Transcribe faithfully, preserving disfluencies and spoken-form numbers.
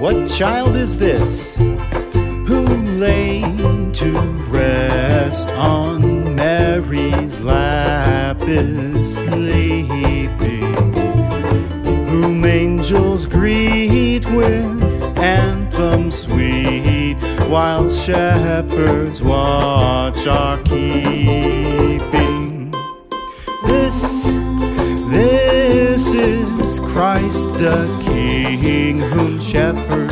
What child is this who lay to rest on Mary's lap is sleeping, whom angels greet with anthems sweet, while shepherds watch are keeping? This, this is Christ the King, whom shepherds